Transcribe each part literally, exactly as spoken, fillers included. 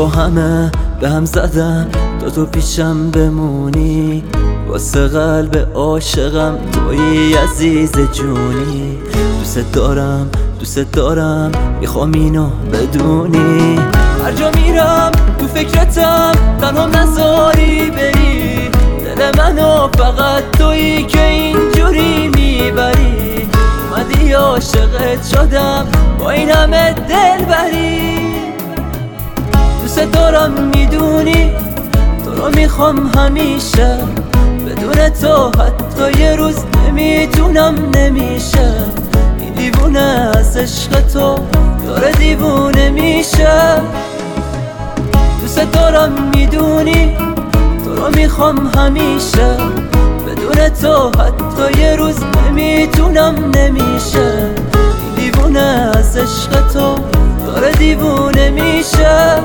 با همه به هم زدم تا تو پیشم بمونی، واسه قلب عاشقم توی عزیز جونی. دوست دارم دوست دارم میخوام اینو بدونی. هر جا میرم تو فکرتم، تنها نذاری بری. دل منو فقط تویی که اینجوری میبری. اومدی عاشقت شدم با این همه دل بری. دوست دارم میدونی تو رو میخوام همیشه، بدون تو حتی یه روز نمیتونم نمیشه. این دیوونه از عشق تو داره دیوونه میشه. دوست دارم میدونی تو رو میخوام همیشه، بدون تو حتی یه روز نمیتونم نمیشه. این دیوونه از عشق تو داره دیوونه میشه.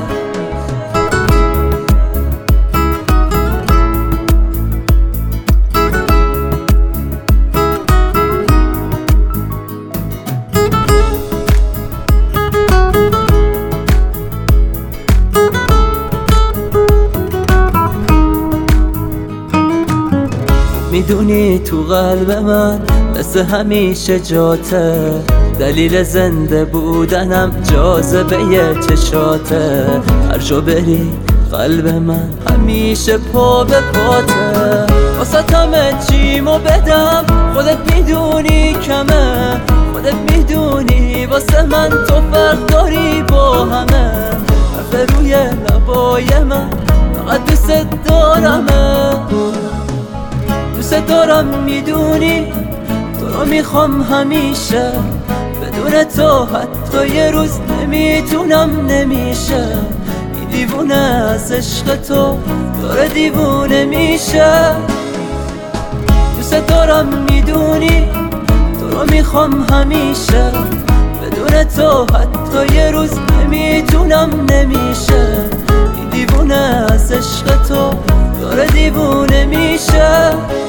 میدونی تو قلب من مثل همیشه جاته، دلیل زنده بودنم جاذبه چشاته. هر جا بری قلب من همیشه پا به پاته. واسه همه چیمو بدم خودت میدونی کمه. خودت میدونی واسه من تو فرق داری با همه. حرف روی لبای من فقط دوست دارمه. دوست دارم میدونی تو رو میخوام همیشه، بدون تو حتی یه روز نمیتونم نمیشه. این دیوونه از عشق تو داره دیوونه میشه. دوست دارم میدونی تو رو میخوام همیشه، بدون تو حتی یه روز نمیتونم نمیشه. این دیوونه از عشق تو داره دیوونه میشه.